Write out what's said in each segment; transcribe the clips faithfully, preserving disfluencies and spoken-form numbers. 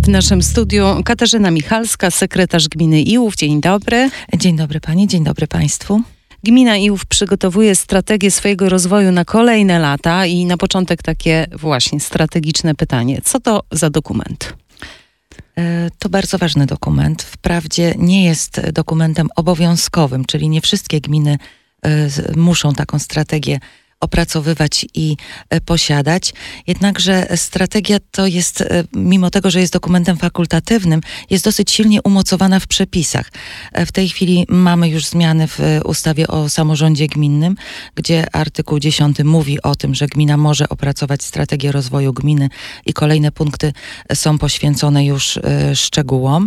naszym studiu Katarzyna Michalska, sekretarz gminy Iłów. Dzień dobry. Dzień dobry pani, dzień dobry państwu. Gmina Iłów przygotowuje strategię swojego rozwoju na kolejne lata i na początek takie właśnie strategiczne pytanie. Co to za dokument? To bardzo ważny dokument. Wprawdzie nie jest dokumentem obowiązkowym, czyli nie wszystkie gminy muszą taką strategię opracowywać i posiadać. Jednakże strategia to jest, mimo tego, że jest dokumentem fakultatywnym, jest dosyć silnie umocowana w przepisach. W tej chwili mamy już zmiany w ustawie o samorządzie gminnym, gdzie artykuł dziesiąty mówi o tym, że gmina może opracować strategię rozwoju gminy i kolejne punkty są poświęcone już szczegółom.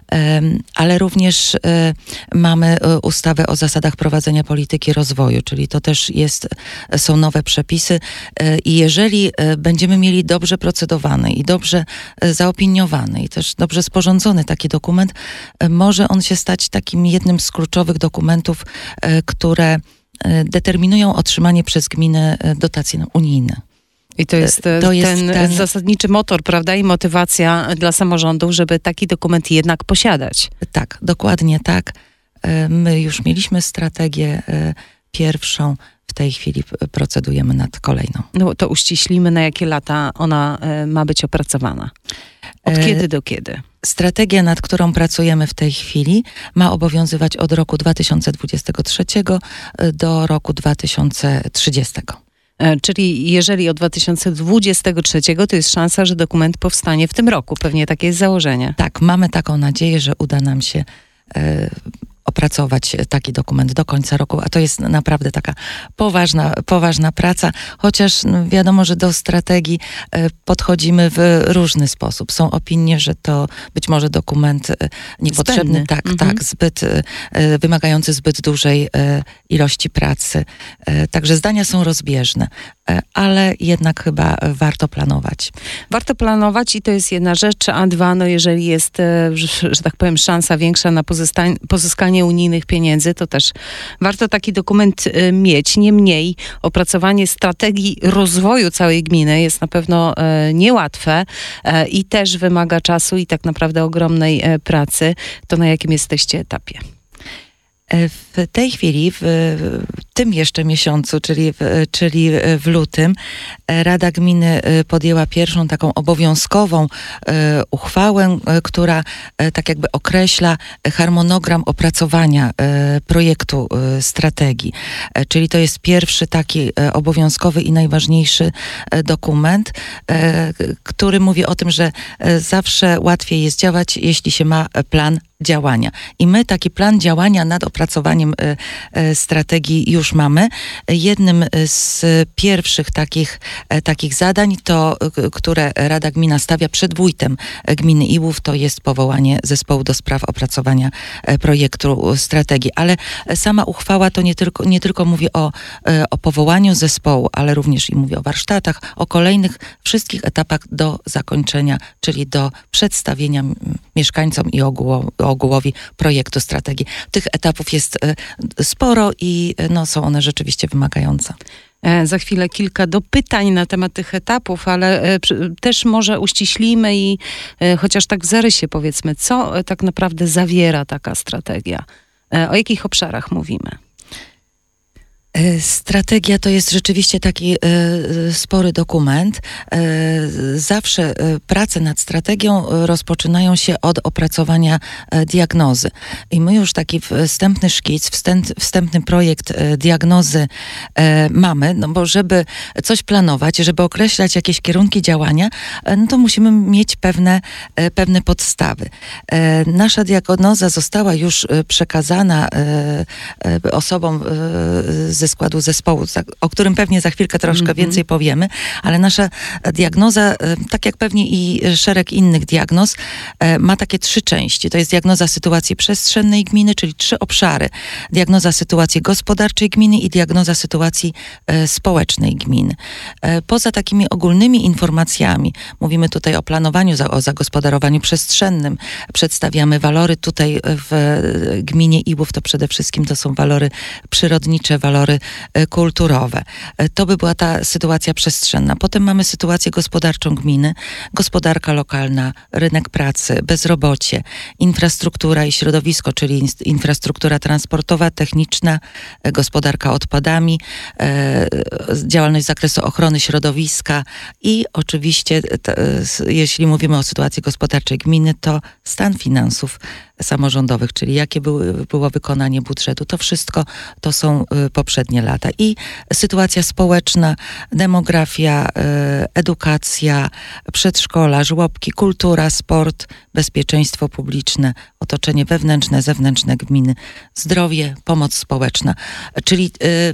Ale również mamy ustawę o zasadach prowadzenia polityki rozwoju, czyli to też jest są nowe przepisy i jeżeli będziemy mieli dobrze procedowany i dobrze zaopiniowany i też dobrze sporządzony taki dokument, może on się stać takim jednym z kluczowych dokumentów, które determinują otrzymanie przez gminę dotacji unijnych. I to jest, to jest ten, ten zasadniczy motor, prawda, i motywacja dla samorządów, żeby taki dokument jednak posiadać. Tak, dokładnie tak. My już mieliśmy strategię pierwszą, w tej chwili procedujemy nad kolejną. No to uściślimy, na jakie lata ona y, ma być opracowana. Od e, kiedy do kiedy? Strategia, nad którą pracujemy w tej chwili, ma obowiązywać od roku dwa tysiące dwudziestego trzeciego do roku dwa tysiące trzydziestego. E, czyli jeżeli od dwa tysiące dwudziestego trzeciego, to jest szansa, że dokument powstanie w tym roku. Pewnie takie jest założenie. Tak, mamy taką nadzieję, że uda nam się e, opracować taki dokument do końca roku, a to jest naprawdę taka poważna, poważna praca, chociaż no, wiadomo, że do strategii e, podchodzimy w różny sposób. Są opinie, że to być może dokument e, niepotrzebny, Zbędny. tak, Mhm. tak, zbyt e, wymagający zbyt dużej e, ilości pracy. E, także zdania są rozbieżne, e, ale jednak chyba warto planować. Warto planować i to jest jedna rzecz, a dwa, no jeżeli jest, e, że, że tak powiem, szansa większa na pozyskanie, pozyskanie unijnych pieniędzy, to też warto taki dokument y, mieć. Niemniej opracowanie strategii rozwoju całej gminy jest na pewno y, niełatwe y, i też wymaga czasu i tak naprawdę ogromnej y, pracy. To na jakim jesteście etapie? W tej chwili, w, w tym jeszcze miesiącu, czyli w, czyli w lutym, Rada Gminy podjęła pierwszą taką obowiązkową e, uchwałę, e, która e, tak jakby określa harmonogram opracowania e, projektu e, strategii. E, czyli to jest pierwszy taki e, obowiązkowy i najważniejszy e, dokument, e, który mówi o tym, że e, zawsze łatwiej jest działać, jeśli się ma plan działania. I my taki plan działania nad opracowaniem y, y, strategii już mamy. Jednym z pierwszych takich, y, takich zadań, to, y, które Rada Gmina stawia przed wójtem gminy Iłów, to jest powołanie zespołu do spraw opracowania y, projektu strategii. Ale sama uchwała to nie tylko, nie tylko mówi o, y, o powołaniu zespołu, ale również i mówi o warsztatach, o kolejnych wszystkich etapach do zakończenia, czyli do przedstawienia m, mieszkańcom i ogółowi ogółowi projektu strategii. Tych etapów jest y, sporo i y, no, są one rzeczywiście wymagające. E, za chwilę kilka dopytań na temat tych etapów, ale e, przy, też może uściślimy i e, chociaż tak w zarysie powiedzmy, co e, tak naprawdę zawiera taka strategia? E, o jakich obszarach mówimy? Strategia to jest rzeczywiście taki y, spory dokument. Y, zawsze y, prace nad strategią rozpoczynają się od opracowania y, diagnozy. I my już taki wstępny szkic, wstęp, wstępny projekt y, diagnozy y, mamy, no bo żeby coś planować, żeby określać jakieś kierunki działania, y, no to musimy mieć pewne, y, pewne podstawy. Y, nasza diagnoza została już y, przekazana y, y, osobom y, ze składu zespołu, o którym pewnie za chwilkę troszkę mm-hmm. więcej powiemy, ale nasza diagnoza, tak jak pewnie i szereg innych diagnoz, ma takie trzy części. To jest diagnoza sytuacji przestrzennej gminy, czyli trzy obszary. Diagnoza sytuacji gospodarczej gminy i diagnoza sytuacji społecznej gminy. Poza takimi ogólnymi informacjami, mówimy tutaj o planowaniu, o zagospodarowaniu przestrzennym, przedstawiamy walory tutaj w gminie Iłów, to przede wszystkim to są walory przyrodnicze, walory sektory kulturowe. To by była ta sytuacja przestrzenna. Potem mamy sytuację gospodarczą gminy, gospodarka lokalna, rynek pracy, bezrobocie, infrastruktura i środowisko, czyli infrastruktura transportowa, techniczna, gospodarka odpadami, działalność z zakresu ochrony środowiska i oczywiście, jeśli mówimy o sytuacji gospodarczej gminy, to stan finansów samorządowych, czyli jakie były, było wykonanie budżetu. To wszystko to są poprzednie lata. I sytuacja społeczna, demografia, edukacja, przedszkola, żłobki, kultura, sport, bezpieczeństwo publiczne, otoczenie wewnętrzne, zewnętrzne gminy, zdrowie, pomoc społeczna. Czyli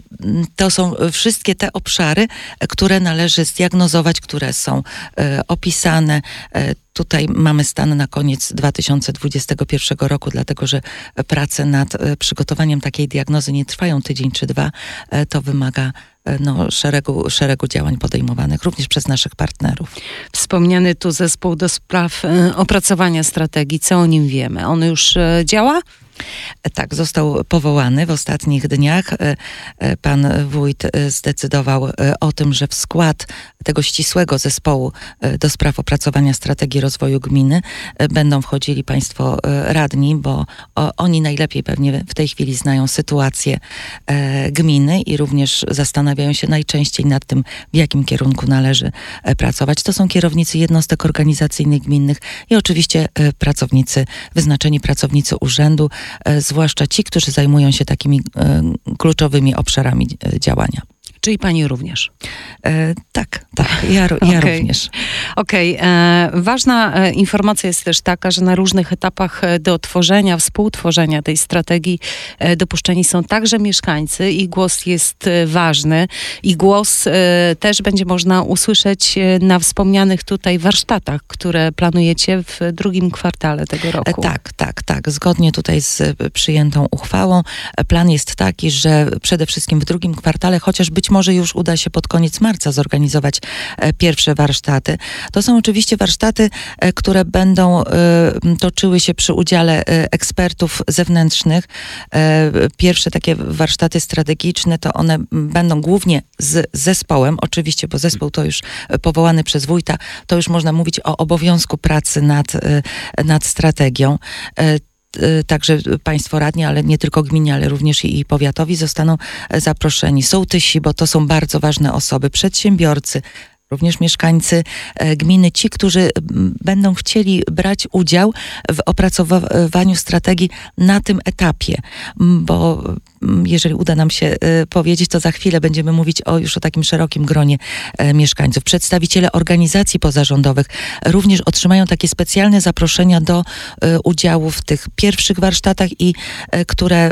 to są wszystkie te obszary, które należy zdiagnozować, które są opisane. Tutaj mamy stan na koniec dwa tysiące dwudziestego pierwszego roku, dlatego że prace nad przygotowaniem takiej diagnozy nie trwają tydzień czy dwa. To wymaga no, szeregu, szeregu działań podejmowanych również przez naszych partnerów. Wspomniany tu zespół do spraw opracowania strategii. Co o nim wiemy? On już działa? Tak, został powołany w ostatnich dniach. Pan wójt zdecydował o tym, że w skład tego ścisłego zespołu do spraw opracowania strategii rozwoju gminy będą wchodzili państwo radni, bo oni najlepiej pewnie w tej chwili znają sytuację gminy i również zastanawiają się najczęściej nad tym, w jakim kierunku należy pracować. To są kierownicy jednostek organizacyjnych gminnych i oczywiście pracownicy, wyznaczeni pracownicy urzędu, zwłaszcza ci, którzy zajmują się takimi kluczowymi obszarami działania. Czyli pani również? E, tak, tak, ja, ja okay. również. Okej. Okay. E, ważna e, informacja jest też taka, że na różnych etapach do tworzenia, współtworzenia tej strategii e, dopuszczeni są także mieszkańcy i głos jest e, ważny. I głos e, też będzie można usłyszeć e, na wspomnianych tutaj warsztatach, które planujecie w drugim kwartale tego roku. E, tak, tak, tak. Zgodnie tutaj z przyjętą uchwałą plan jest taki, że przede wszystkim w drugim kwartale, chociaż być może już uda się pod koniec marca zorganizować e, pierwsze warsztaty. To są oczywiście warsztaty, e, które będą e, toczyły się przy udziale e, ekspertów zewnętrznych. E, pierwsze takie warsztaty strategiczne, to one będą głównie z zespołem, oczywiście, bo zespół to już powołany przez wójta, to już można mówić o obowiązku pracy nad, e, nad strategią. E, Także państwo radni, ale nie tylko gminie, ale również i powiatowi zostaną zaproszeni. Sołtysi, bo to są bardzo ważne osoby, przedsiębiorcy, również mieszkańcy gminy, ci, którzy będą chcieli brać udział w opracowywaniu strategii na tym etapie, bo jeżeli uda nam się powiedzieć, to za chwilę będziemy mówić o już o takim szerokim gronie mieszkańców. Przedstawiciele organizacji pozarządowych również otrzymają takie specjalne zaproszenia do udziału w tych pierwszych warsztatach i które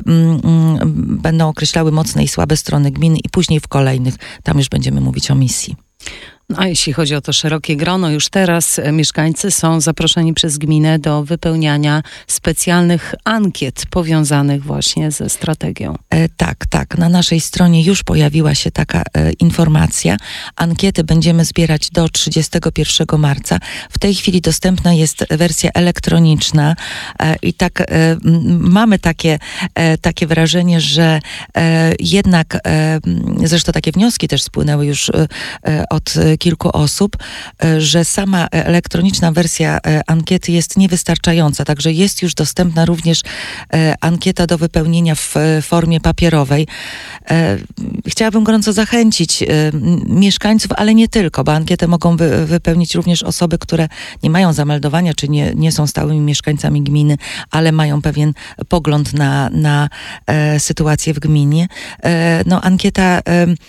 będą określały mocne i słabe strony gminy i później w kolejnych, tam już będziemy mówić o misji. No, a jeśli chodzi o to szerokie grono, już teraz mieszkańcy są zaproszeni przez gminę do wypełniania specjalnych ankiet powiązanych właśnie ze strategią. E, tak, tak. Na naszej stronie już pojawiła się taka e, informacja. Ankiety będziemy zbierać do trzydziestego pierwszego marca. W tej chwili dostępna jest wersja elektroniczna e, i tak e, mamy takie, e, takie wrażenie, że e, jednak, e, zresztą takie wnioski też spłynęły już e, od kilku osób, że sama elektroniczna wersja ankiety jest niewystarczająca, także jest już dostępna również ankieta do wypełnienia w formie papierowej. Chciałabym gorąco zachęcić mieszkańców, ale nie tylko, bo ankietę mogą wy, wypełnić również osoby, które nie mają zameldowania, czy nie, nie są stałymi mieszkańcami gminy, ale mają pewien pogląd na, na e, sytuację w gminie. E, no, ankieta e,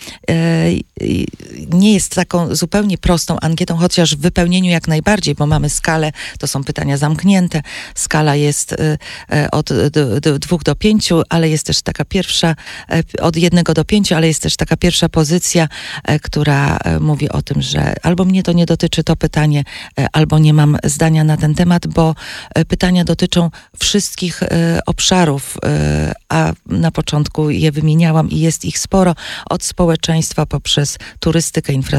e, nie jest taką zupełnie prostą ankietą, chociaż w wypełnieniu jak najbardziej, bo mamy skalę, to są pytania zamknięte, skala jest e, od d, d, dwóch do pięciu, ale jest też taka pierwsza, e, od jednego do pięciu, ale jest też taka pierwsza pozycja, e, która e, mówi o tym, że albo mnie to nie dotyczy to pytanie, e, albo nie mam zdania na ten temat, bo e, pytania dotyczą wszystkich e, obszarów, e, a na początku je wymieniałam i jest ich sporo, od społeczeństwa poprzez turystykę, infrastrukturę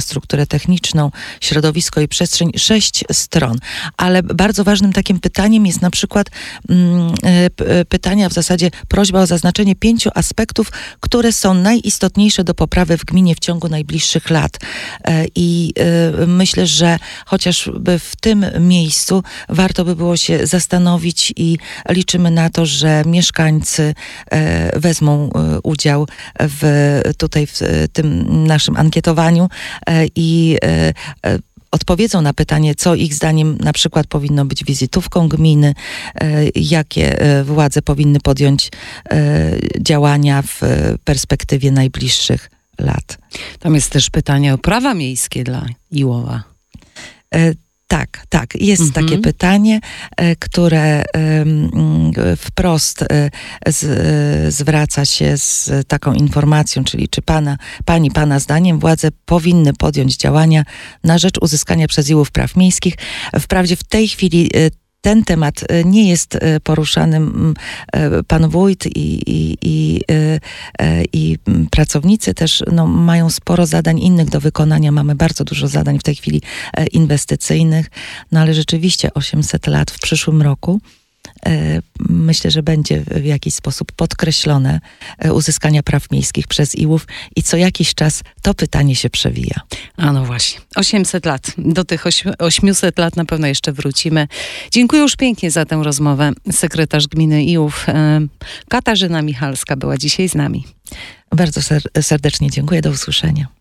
techniczną, środowisko i przestrzeń, sześć stron. Ale bardzo ważnym takim pytaniem jest na przykład mm, p- pytania, w zasadzie prośba o zaznaczenie pięciu aspektów, które są najistotniejsze do poprawy w gminie w ciągu najbliższych lat. E, I e, myślę, że chociażby w tym miejscu warto by było się zastanowić i liczymy na to, że mieszkańcy e, wezmą e, udział w, tutaj w tym naszym ankietowaniu e, i e, e, odpowiedzą na pytanie, co ich zdaniem na przykład powinno być wizytówką gminy, e, jakie e, władze powinny podjąć e, działania w perspektywie najbliższych lat. Tam jest też pytanie o prawa miejskie dla Iłowa. E, Tak, tak. Jest Mhm. takie pytanie, e, które e, m, wprost e, z, e, zwraca się z taką informacją, czyli czy pana, pani, pana zdaniem władze powinny podjąć działania na rzecz uzyskania przez Iłów praw miejskich. Wprawdzie w tej chwili e, ten temat e, nie jest e, poruszany. M, e, Pan wójt i, i, i, e, e, i m, pracownicy też no, mają sporo zadań innych do wykonania. Mamy bardzo dużo zadań w tej chwili e, inwestycyjnych, no ale rzeczywiście osiemset lat w przyszłym roku. E, Myślę, że będzie w jakiś sposób podkreślone e, uzyskania praw miejskich przez Iłów i co jakiś czas to pytanie się przewija. A no właśnie, osiemset lat. Do tych ośm- osiemset lat na pewno jeszcze wrócimy. Dziękuję już pięknie za tę rozmowę. Sekretarz gminy Iłów, e, Katarzyna Michalska była dzisiaj z nami. Bardzo ser- serdecznie dziękuję. Do usłyszenia.